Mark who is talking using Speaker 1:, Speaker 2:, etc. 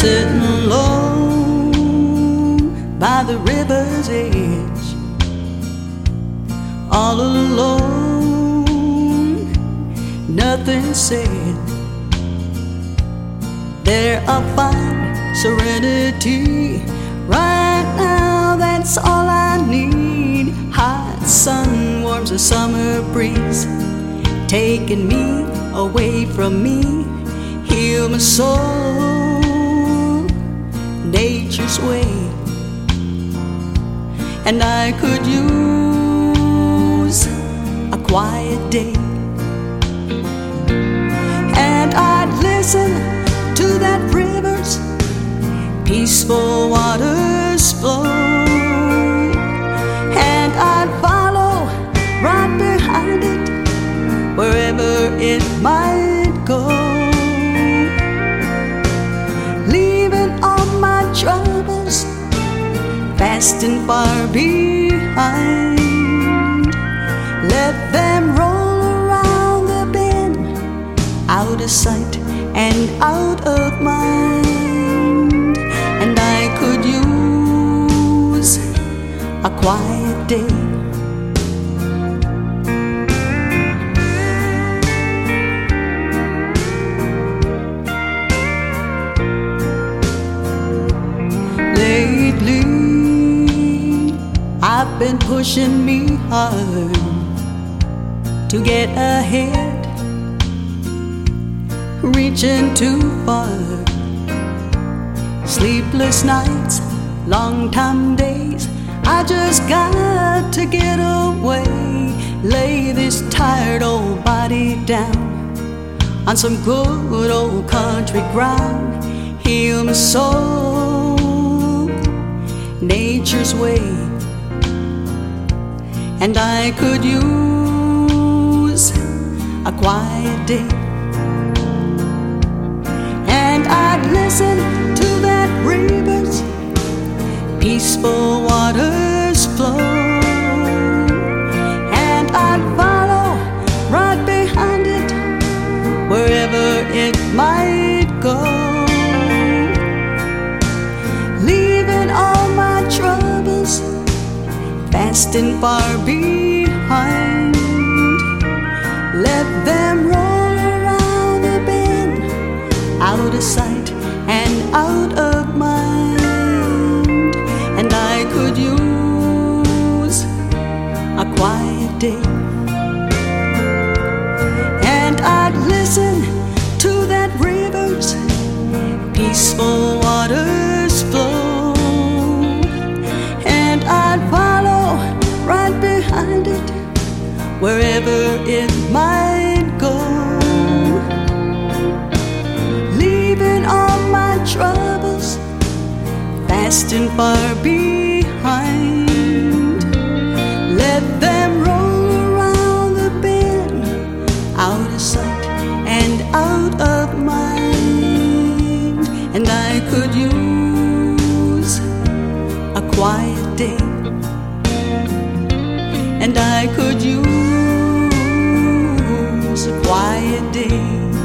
Speaker 1: sitting alone by the river's edge, all alone, nothing said. There I find serenity. Right now, that's all I need. Hot sun warms the summer breeze, taking me away from me. Heal my soul, nature's way. And I could use a quiet day, and I'd listen to that river's peaceful waters flow, and I'd follow right behind it wherever it might go, leaving all my troubles fast and far behind. Let them roll around the bend, out of sight and out of mind. And I could use a quiet day. Lately, I've been pushing me hard to get ahead, reaching too far. Sleepless nights, long time days, I just got to get away. Lay this tired old body down on some good old country ground. Heal my soul, nature's way. And I could use a quiet day, and I'd listen to that river's peaceful waters flow, and I'd follow right behind it wherever it might go, leaving all my troubles fast and far behind. Let them roll around the bend, out of sight and out of mind. And I could use a quiet day, and I'd listen to that river's peaceful waters flow, and I'd follow right behind it wherever it might go, leaving all my troubles fast and far behind. Let them roll around the bend, out of sight and out of mind. And I could use a quiet day, and I could use a quiet day.